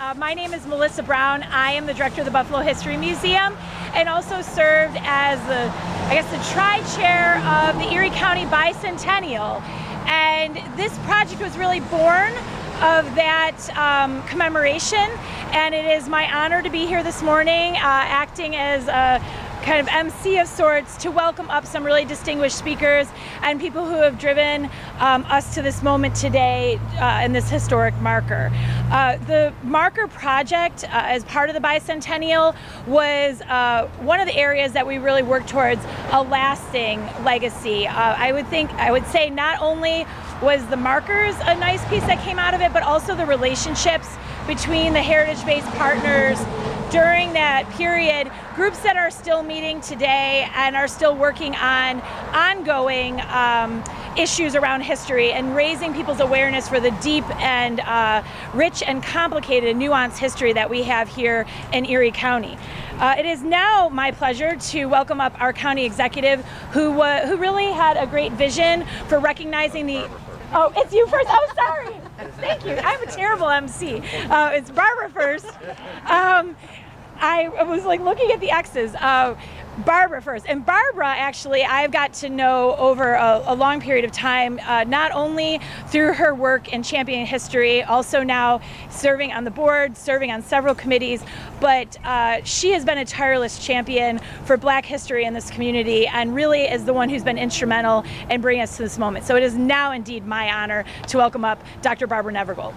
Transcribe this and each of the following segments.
My name is Melissa Brown. I am the director of the Buffalo History Museum and also served as the tri-chair of the Erie County Bicentennial. And this project was really born of that commemoration, and it is my honor to be here this morning acting as a kind of MC of sorts to welcome up some really distinguished speakers and people who have driven us to this moment today in this historic marker. The marker project as part of the Bicentennial was one of the areas that we really worked towards a lasting legacy. I would say not only was the markers a nice piece that came out of it, but also the relationships between the heritage-based partners during that period, groups that are still meeting today and are still working on ongoing issues around history and raising people's awareness for the deep and rich and complicated and nuanced history that we have here in Erie County. It is now my pleasure to welcome up our county executive who really had a great vision for recognizing the... Oh, it's you first. Oh, sorry. Thank you. I'm a terrible MC. It's Barbara first. I was like looking at the X's. Barbara first. And Barbara, actually, I've got to know over a long period of time, not only through her work in championing history, also now serving on the board, serving on several committees, but she has been a tireless champion for Black history in this community and really is the one who's been instrumental in bringing us to this moment. So it is now indeed my honor to welcome up Dr. Barbara Nevergold.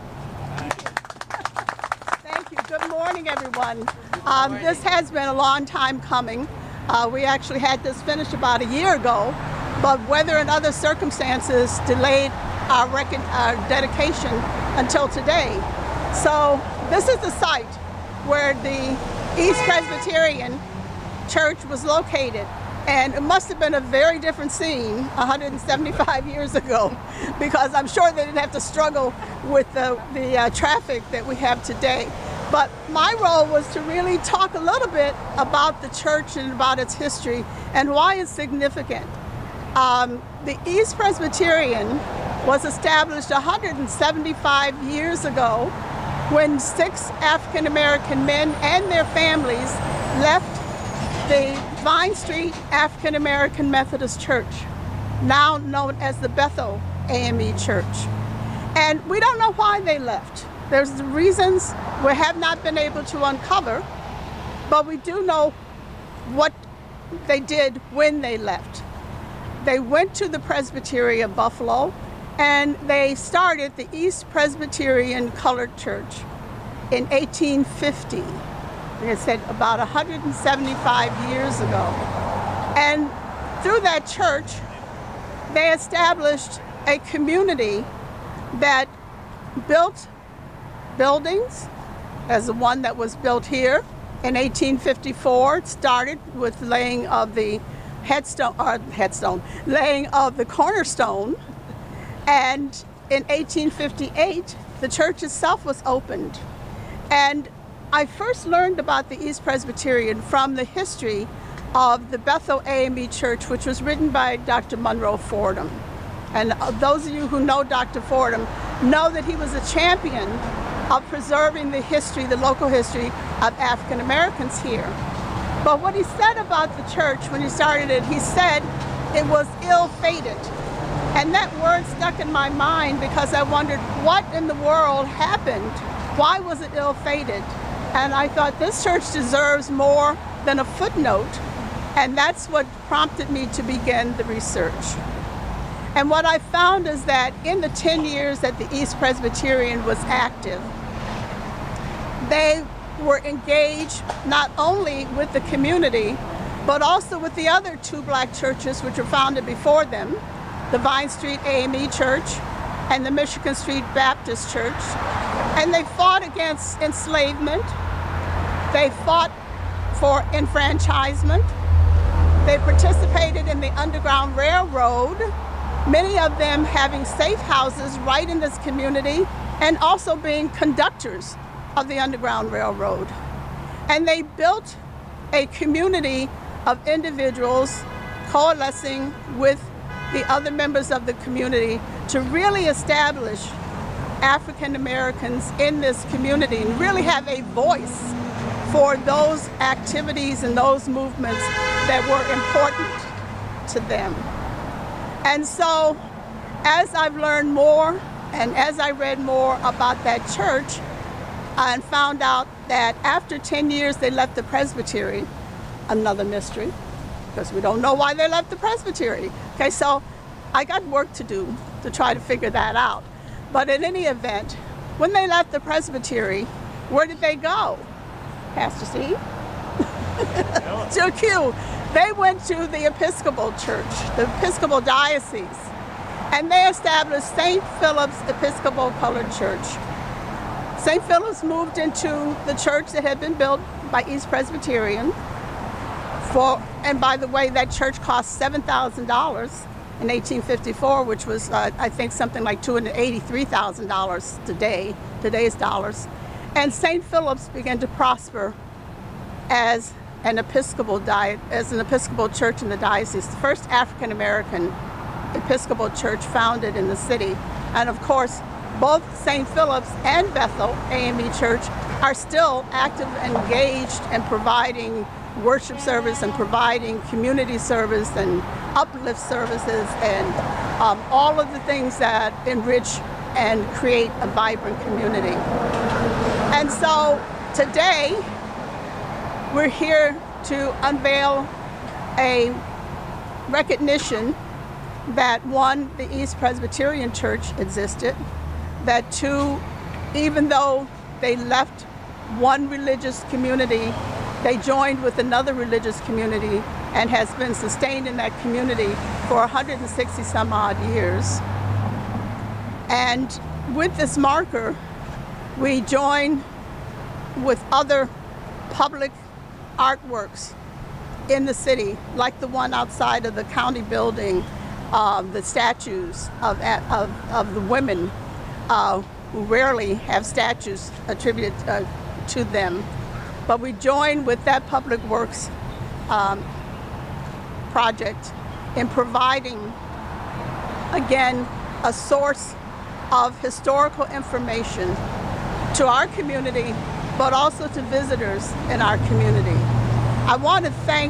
Thank you. Good morning, everyone. This has been a long time coming. We actually had this finished about a year ago, but weather and other circumstances delayed our dedication until today. So this is the site where the East Presbyterian Church was located. And it must have been a very different scene 175 years ago, because I'm sure they didn't have to struggle with the traffic that we have today. But my role was to really talk a little bit about the church and about its history and why it's significant. The East Presbyterian was established 175 years ago when 6 African American men and their families left the Vine Street African American Methodist Church, now known as the Bethel AME Church. And we don't know why they left. There's reasons we have not been able to uncover, but we do know what they did when they left. They went to the Presbytery of Buffalo and they started the East Presbyterian Colored Church in 1850. Like I said, about 175 years ago. And through that church, they established a community that built buildings, as the one that was built here in 1854. It started with laying of the laying of the cornerstone. And in 1858, the church itself was opened. And I first learned about the East Presbyterian from the history of the Bethel AME Church, which was written by Dr. Monroe Fordham. And those of you who know Dr. Fordham know that he was a champion of preserving the history, the local history of African Americans here. But what he said about the church when he started it, he said it was ill-fated. And that word stuck in my mind because I wondered what in the world happened? Why was it ill-fated? And I thought this church deserves more than a footnote. And that's what prompted me to begin the research. And what I found is that in the 10 years that the East Presbyterian was active, they were engaged not only with the community, but also with the other 2 Black churches which were founded before them, the Vine Street AME Church and the Michigan Street Baptist Church. And they fought against enslavement. They fought for enfranchisement. They participated in the Underground Railroad, many of them having safe houses right in this community and also being conductors of the Underground Railroad. And they built a community of individuals coalescing with the other members of the community to really establish African Americans in this community and really have a voice for those activities and those movements that were important to them. And so, as I've learned more and as I read more about that church, and found out that after 10 years they left the presbytery, another mystery, because we don't know why they left the presbytery. Okay, so I got work to do to try to figure that out. But in any event, when they left the presbytery, where did they go? Pastor Steve? To Q. They went to the Episcopal Church, the Episcopal Diocese, and they established St. Philip's Episcopal Colored Church. St. Philip's moved into the church that had been built by East Presbyterian. And by the way, that church cost $7,000 in 1854, which was, I think, something like $283,000 today, today's dollars. And St. Philip's began to prosper as an Episcopal church in the diocese, the first African American Episcopal church founded in the city. And of course, both St. Philip's and Bethel AME Church are still active and engaged in providing worship service and providing community service and uplift services and all of the things that enrich and create a vibrant community. And so today, we're here to unveil a recognition that one, the East Presbyterian Church existed, that two, even though they left one religious community, they joined with another religious community and has been sustained in that community for 160 some odd years. And with this marker, we join with other public artworks in the city, like the one outside of the county building, the statues of the women who rarely have statues attributed to them. But we join with that Public Works project in providing, again, a source of historical information to our community, but also to visitors in our community. I want to thank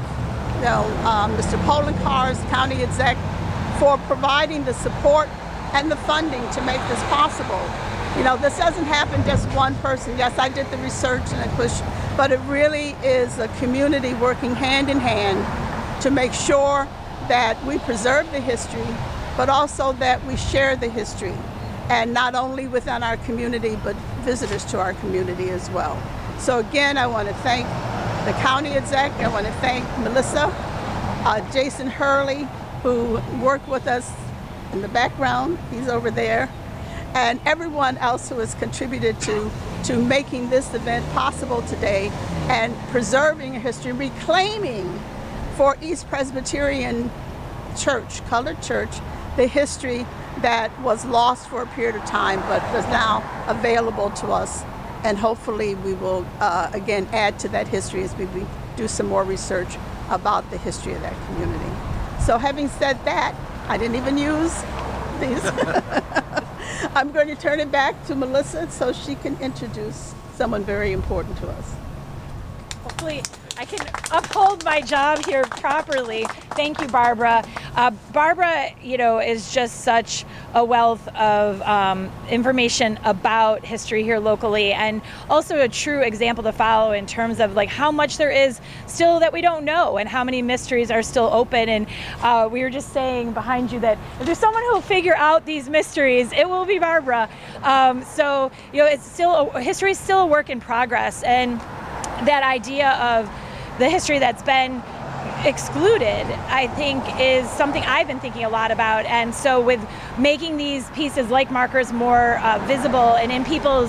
Mr. Poloncarz, County Exec, for providing the support and the funding to make this possible. You know, this doesn't happen just one person. Yes, I did the research and I pushed, but it really is a community working hand in hand to make sure that we preserve the history, but also that we share the history, and not only within our community, but visitors to our community as well. So again, I want to thank the county exec. I want to thank Melissa, Jason Hurley, who worked with us in the background. He's over there. And everyone else who has contributed to making this event possible today and preserving history, reclaiming for East Presbyterian Church, Colored Church, the history that was lost for a period of time but is now available to us. And hopefully we will, again, add to that history as we do some more research about the history of that community. So having said that, I didn't even use these. I'm going to turn it back to Melissa so she can introduce someone very important to us. Hopefully I can uphold my job here properly. Thank you, Barbara. Barbara, is just such a wealth of information about history here locally, and also a true example to follow in terms of like how much there is still that we don't know and how many mysteries are still open. And we were just saying behind you that if there's someone who will figure out these mysteries, it will be Barbara. So it's still history is still a work in progress, and that idea of the history that's been excluded, I think, is something I've been thinking a lot about. And so with making these pieces like markers more visible and in people's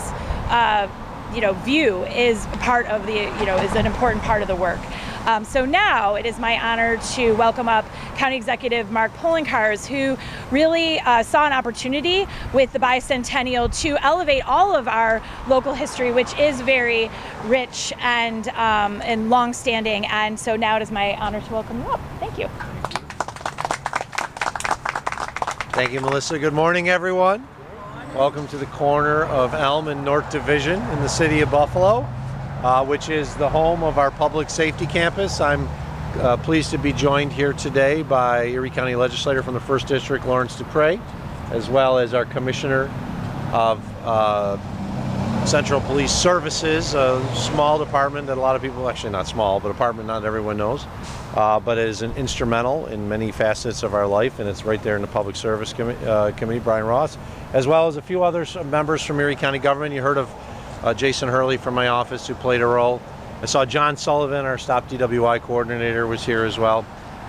view is part of the is an important part of the work. So now it is my honor to welcome up County Executive Mark Poloncarz, who really saw an opportunity with the bicentennial to elevate all of our local history, which is very rich and long-standing. And so now it is my honor to welcome you up. Thank you. Thank you, Melissa. Good morning, everyone. Welcome to the corner of Elm and North Division in the city of Buffalo, which is the home of our public safety campus. I'm pleased to be joined here today by Erie County legislator from the 1st District, Lawrence Dupre, as well as our Commissioner of Central Police Services, a small department that a lot of people, actually not small, but a department not everyone knows, but is an instrumental in many facets of our life, and it's right there in the Public Service Committee, Brian Ross, as well as a few other members from Erie County government. You heard of Jason Hurley from my office, who played a role. I saw John Sullivan, our Stop DWI coordinator, was here as well.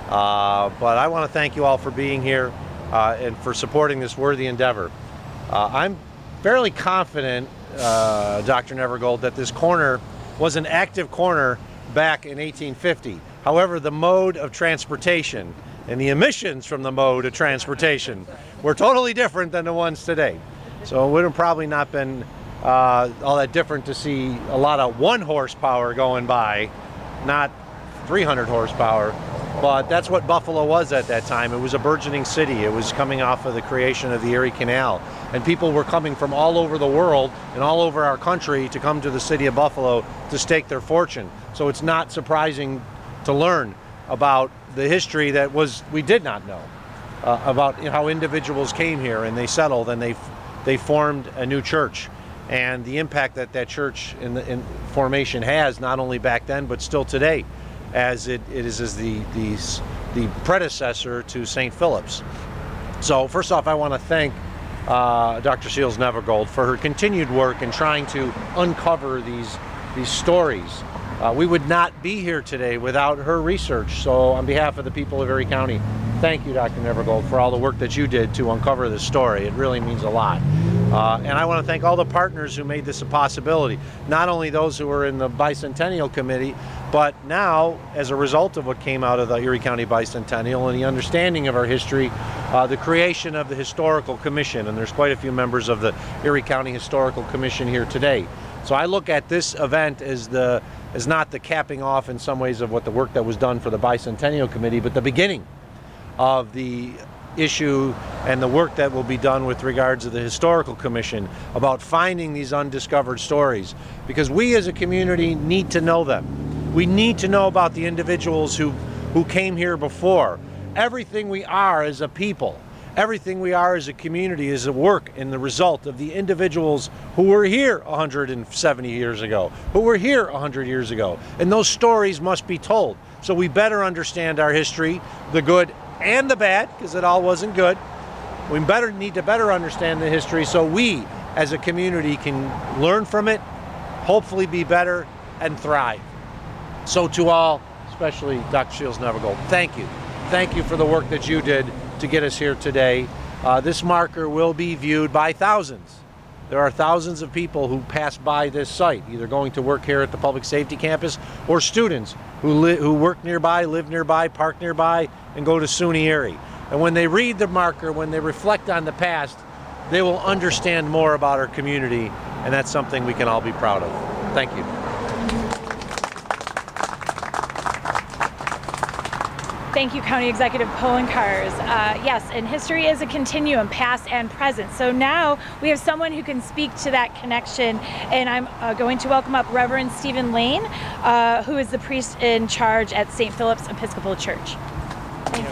But I want to thank you all for being here and for supporting this worthy endeavor. I'm fairly confident, Dr. Nevergold, that this corner was an active corner back in 1850. However, the mode of transportation and the emissions from the mode of transportation were totally different than the ones today. So it would have probably not been all that different to see a lot of 1 horsepower going by, not 300 horsepower. But that's what Buffalo was at that time. It was a burgeoning city. It was coming off of the creation of the Erie Canal. And people were coming from all over the world and all over our country to come to the city of Buffalo to stake their fortune. So it's not surprising to learn about the history that we did not know, about how individuals came here and they settled and they formed a new church. And the impact that church in formation has, not only back then, but still today, as it is as the predecessor to St. Philip's. So first off, I want to thank Dr. Seals Nevergold for her continued work in trying to uncover these stories. We would not be here today without her research. So on behalf of the people of Erie County, thank you, Dr. Nevergold, for all the work that you did to uncover this story. It really means a lot. And I want to thank all the partners who made this a possibility, not only those who were in the Bicentennial Committee, but now, as a result of what came out of the Erie County Bicentennial and the understanding of our history, the creation of the Historical Commission, and there's quite a few members of the Erie County Historical Commission here today. So I look at this event as not the capping off in some ways of what the work that was done for the Bicentennial Committee, but the beginning of the issue and the work that will be done with regards to the Historical Commission about finding these undiscovered stories, because we as a community need to know them. We need to know about the individuals who came here before. Everything we are as a people, everything we are as a community is a work and the result of the individuals who were here 170 years ago, who were here 100 years ago. And those stories must be told. So we better understand our history, the good and the bad, because it all wasn't good. We need to better understand the history so we as a community can learn from it, hopefully be better and thrive. So to all, especially Dr. Seals Nevergold, thank you. Thank you for the work that you did to get us here today. This marker will be viewed by thousands. There are thousands of people who pass by this site, either going to work here at the Public Safety Campus or students who work nearby, live nearby, park nearby, and go to SUNY Erie. And when they read the marker, when they reflect on the past, they will understand more about our community, and that's something we can all be proud of. Thank you. Thank you, County Executive Poloncarz. Yes, and history is a continuum, past and present. So now we have someone who can speak to that connection, and I'm going to welcome up Reverend Stephen Lane, who is the priest in charge at St. Philip's Episcopal Church. Thank you.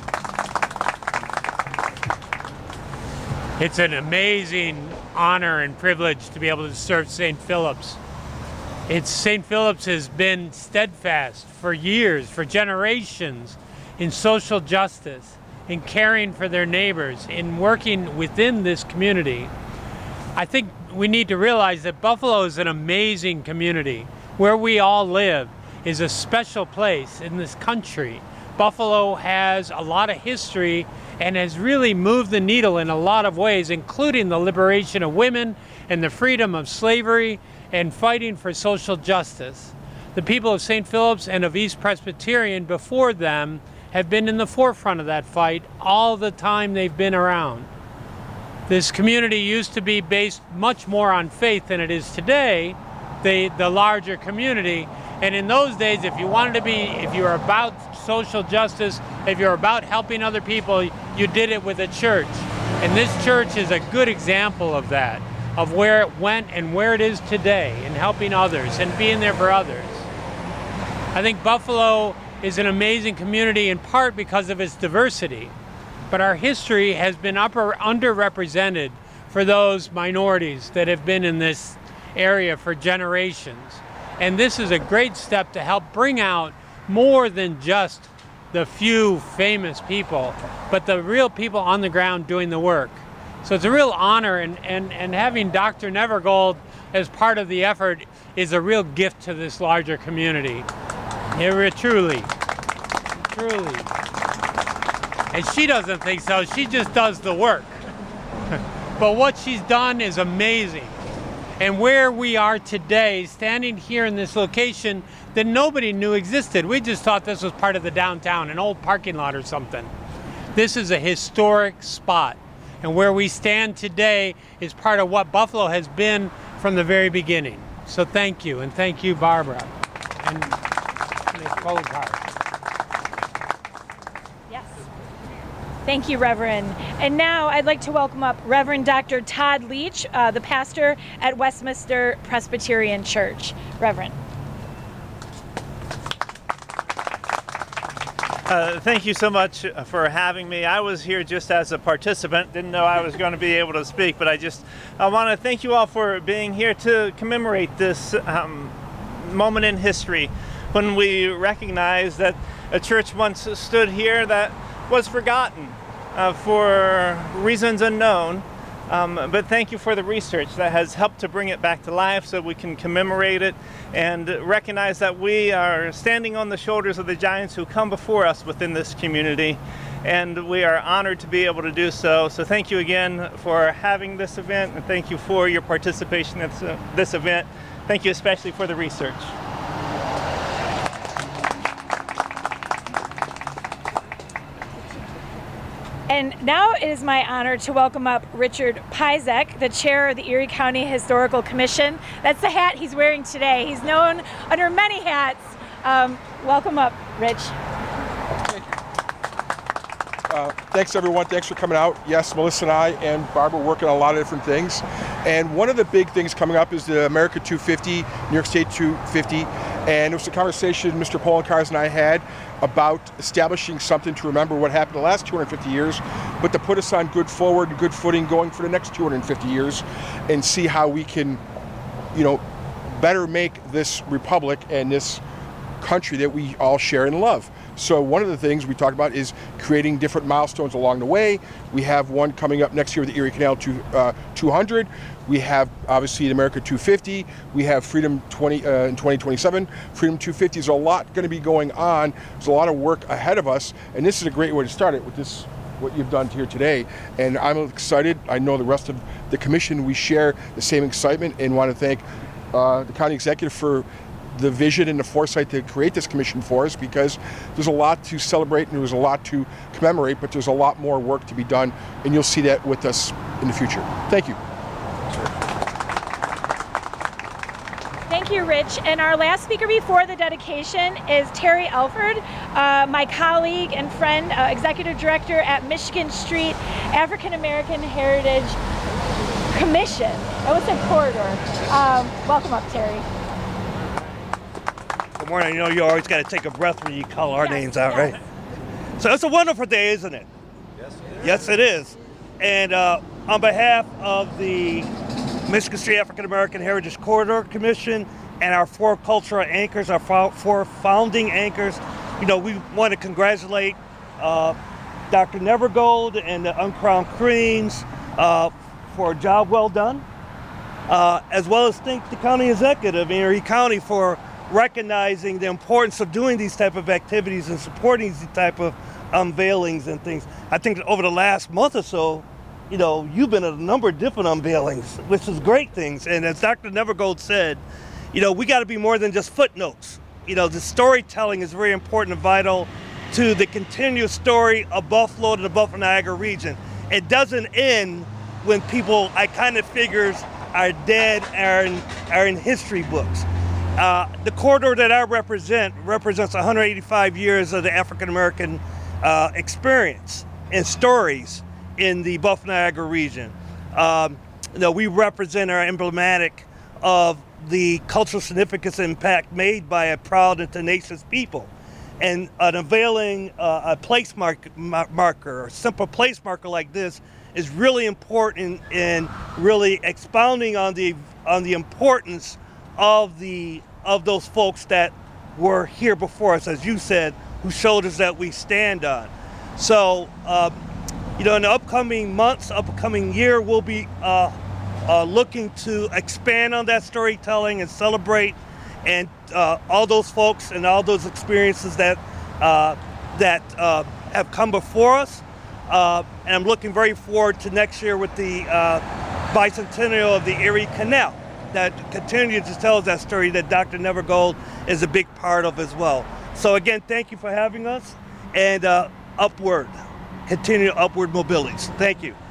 It's an amazing honor and privilege to be able to serve St. Philip's. St. Philip's has been steadfast for years, for generations, in social justice, in caring for their neighbors, in working within this community. I think we need to realize that Buffalo is an amazing community. Where we all live is a special place in this country. Buffalo has a lot of history and has really moved the needle in a lot of ways, including the liberation of women and the freedom of slavery and fighting for social justice. The people of St. Philip's and of East Presbyterian before them have been in the forefront of that fight all the time they've been around. This community used to be based much more on faith than it is today, the larger community. And in those days, if you were about social justice, if you're about helping other people, you did it with a church. And this church is a good example of that, of where it went and where it is today, and helping others and being there for others. I think Buffalo is an amazing community in part because of its diversity, but our history has been underrepresented for those minorities that have been in this area for generations. And this is a great step to help bring out more than just the few famous people, but the real people on the ground doing the work. So it's a real honor, and having Dr. Nevergold as part of the effort is a real gift to this larger community. Truly. And she doesn't think so, she just does the work. But what she's done is amazing. And where we are today, standing here in this location that nobody knew existed. We just thought this was part of the downtown, an old parking lot or something. This is a historic spot. And where we stand today is part of what Buffalo has been from the very beginning. So thank you, and thank you, Barbara. And Ms. Bogart. Yes. Thank you, Reverend. And now I'd like to welcome up Reverend Dr. Todd Leach, the pastor at Westminster Presbyterian Church. Reverend. Thank you so much for having me. I was here just as a participant, didn't know I was going to be able to speak, but I want to thank you all for being here to commemorate this moment in history when we recognize that a church once stood here that was forgotten for reasons unknown. But thank you for the research that has helped to bring it back to life so we can commemorate it and recognize that we are standing on the shoulders of the giants who come before us within this community, and we are honored to be able to do so. So thank you again for having this event, and thank you for your participation in this event. Thank you especially for the research. And now it is my honor to welcome up Richard Pizek, the chair of the Erie County Historical Commission. That's the hat he's wearing today. He's known under many hats. Welcome up, Rich. Thanks, everyone. Thanks for coming out. Yes, Melissa and I and Barbara are working on a lot of different things. And one of the big things coming up is the America 250, New York State 250. And it was a conversation Mr. Poloncarz and I had about establishing something to remember what happened the last 250 years, but to put us on good forward and good footing going for the next 250 years and see how we can, better make this republic and this country that we all share and love. So one of the things we talked about is creating different milestones along the way. We have one coming up next year with the Erie Canal 200. We have obviously the America 250. We have Freedom in 2027. Freedom 250 is a lot going to be going on. There's a lot of work ahead of us, and this is a great way to start it with this, what you've done here today. And I'm excited. I know the rest of the commission, we share the same excitement, and want to thank the county executive for the vision and the foresight to create this commission for us, because there's a lot to celebrate and there's a lot to commemorate, but there's a lot more work to be done, and you'll see that with us in the future. Thank you. Thank you, Rich. And our last speaker before the dedication is Terry Elford, my colleague and friend, executive director at Michigan Street African American Heritage Commission. I would say corridor. Welcome up, Terry. Good morning. You always got to take a breath when you call our names out, right? So it's a wonderful day, isn't it? Yes, it is. And on behalf of the Michigan Street African American Heritage Corridor Commission and our four cultural anchors, our four founding anchors, we want to congratulate Dr. Nevergold and the Uncrowned Queens for a job well done, as well as thank the county executive in Erie County for recognizing the importance of doing these type of activities and supporting these type of unveilings and things. I think over the last month or so, you've been at a number of different unveilings, which is great things. And as Dr. Nevergold said, we got to be more than just footnotes. The storytelling is very important and vital to the continuous story of Buffalo to the Buffalo-Niagara region. It doesn't end when iconic figures are dead, are in history books. The corridor that I represents 185 years of the African American experience and stories in the Buffalo Niagara region. We represent our emblematic of the cultural significance and impact made by a proud and tenacious people. And an unveiling a place marker, a simple place marker like this, is really important in really expounding on the importance of those folks that were here before us, as you said, whose shoulders that we stand on. So, in the upcoming months, upcoming year, we'll be looking to expand on that storytelling and celebrate and all those folks and all those experiences that have come before us. And I'm looking very forward to next year with the bicentennial of the Erie Canal that continues to tell us that story that Dr. Nevergold is a big part of as well. So again, thank you for having us, and continue upward mobilities. Thank you.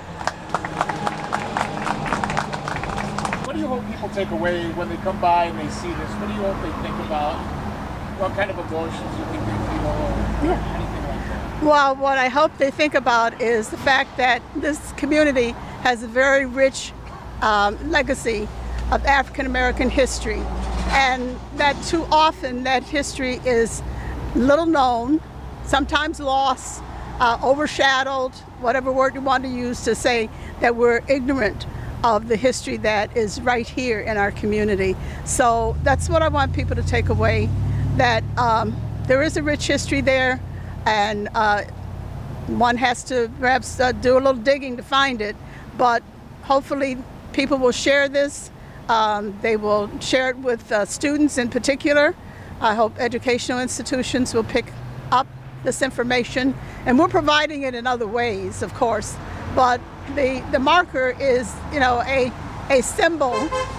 What do you hope people take away when they come by and they see this? What do you hope they think about? What kind of emotions you think they feel, or anything like that? Well, what I hope they think about is the fact that this community has a very rich legacy of African American history, and that too often that history is little known, sometimes lost, overshadowed, whatever word you want to use to say that we're ignorant of the history that is right here in our community. So that's what I want people to take away, that there is a rich history there, and one has to perhaps do a little digging to find it, but hopefully people will share this. They will share it with students in particular. I hope educational institutions will pick up this information, and we're providing it in other ways, of course, but the marker is, a symbol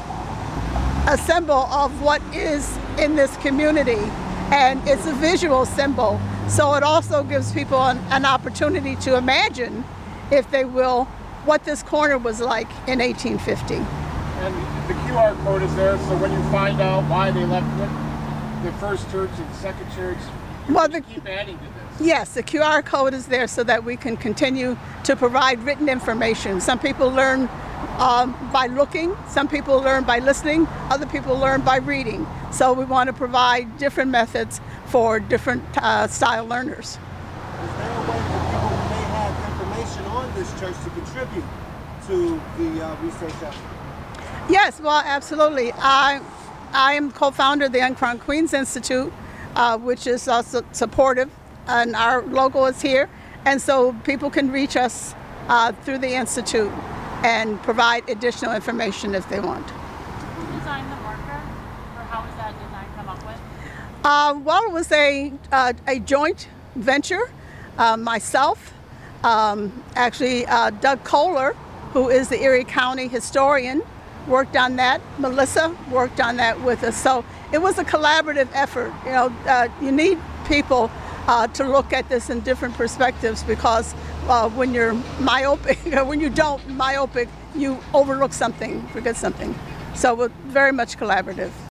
of what is in this community, and it's a visual symbol. So it also gives people an opportunity to imagine, if they will, what this corner was like in 1850. And the QR code is there, so when you find out why they left the first church and the second church, you keep adding to this. Yes, the QR code is there so that we can continue to provide written information. Some people learn by looking, some people learn by listening, other people learn by reading. So we want to provide different methods for different style learners. Is there a way for people who may have information on this church to contribute to the research effort? Yes, well, absolutely. I am co-founder of the Young Queens Institute, which is also supportive, and our logo is here. And so people can reach us through the Institute and provide additional information if they want. Who designed the marker, or how was that design come up with? Well, it was a joint venture. Myself, actually Doug Kohler, who is the Erie County historian, worked on that. Melissa worked on that with us. So it was a collaborative effort. You need people to look at this in different perspectives, because when you're myopic, when you don't myopic, you overlook something, forget something. So we're very much collaborative.